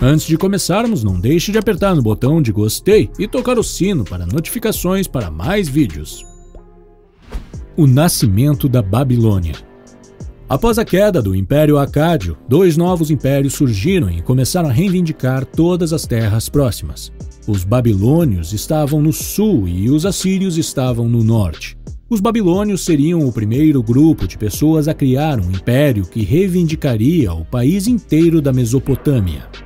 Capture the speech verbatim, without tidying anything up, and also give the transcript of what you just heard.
Antes de começarmos, não deixe de apertar no botão de gostei e tocar o sino para notificações para mais vídeos. O nascimento da Babilônia. Após a queda do Império Acádio, dois novos impérios surgiram e começaram a reivindicar todas as terras próximas. Os babilônios estavam no sul e os assírios estavam no norte. Os babilônios seriam o primeiro grupo de pessoas a criar um império que reivindicaria o país inteiro da Mesopotâmia.